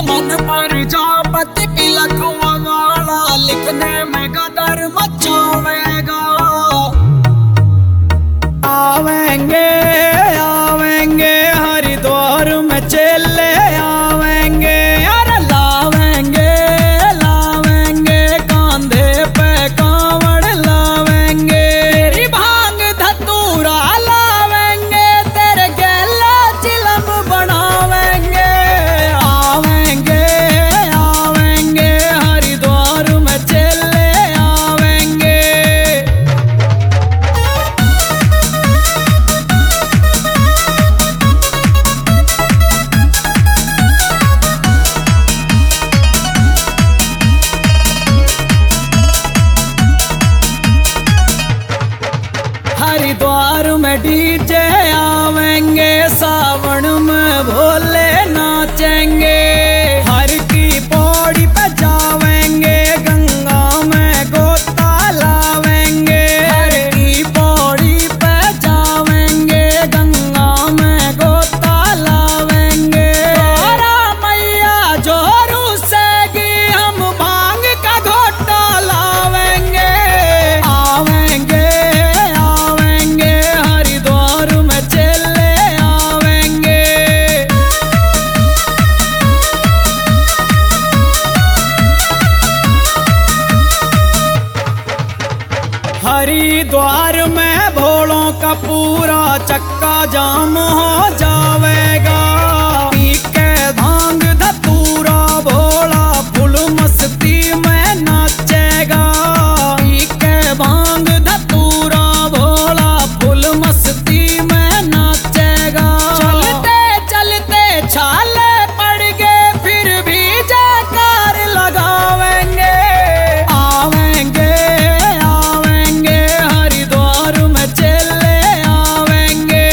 मन पर जापति की लखवा वाला लिखने में गदर मचावेगा। आवेंगे आवेंगे हरिद्वार में चेले आवेंगे, अरे लावेंगे लावेंगे कांधे पे कांवड़ लावेंगे, तेरी भांग धतूरा लावेंगे, तेरे गैला चिलम बनावेंगे। आवेंगे आवेंगे हरिद्वार में चेले आवेंगे। हरिद्वार में डीजे आवेंगे, सावन में भोले नाचेंगे, हर की पौड़ी पे जावेंगे, गंगा में गोता लावेंगे, हर की पौड़ी पे जावेंगे, गंगा में गोता लावेंगे। तारा मैया जोरू सेगी हम भांग का घोटा लावेंगे। आवेंगे आवेंगे हरिद्वार में चेले आवेंगे। हरिद्वार में भोलों का पूरा चक्का जाम हो जावेगा, पी के भांग धतूरा भोला फुल मस्ती में नाचेगा, पी के भांग धतूरा भोला फुल मस्ती में नाचेगा। चलते चलते छाले पड़ गए फिर भी जयकार लगावेंगे। आवेंगे आवेंगे हरिद्वार में चेले आवेंगे।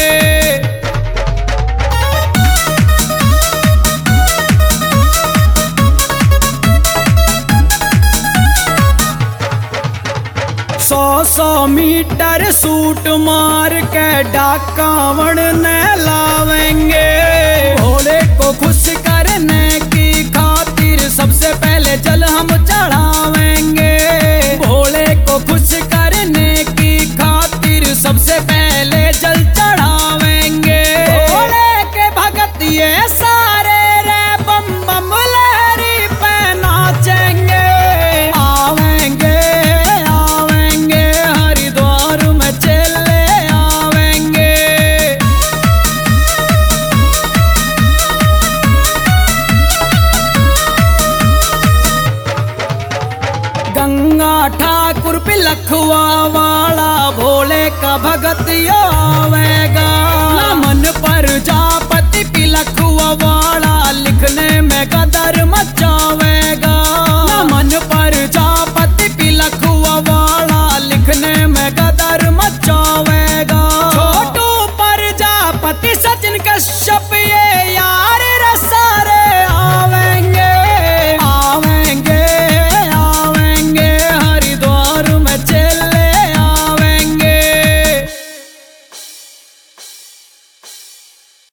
सौ मीटर सूट मार के डाकावण ने लावेंगे, भोले को खुश करने की खातिर सबसे पहले जल हम चढ़ावेंगे, भोले को खुश करने की खातिर सबसे पहले जल चढ़ावेंगे। भोले के भगत ये सारे रे बम बम लहरी पे नाचेंगे। आवेंगे आवेंगे हरिद्वार में चेले आवेंगे। गंगा ठाकुर पिलखुआ वाला भोले का भगत यो आवे।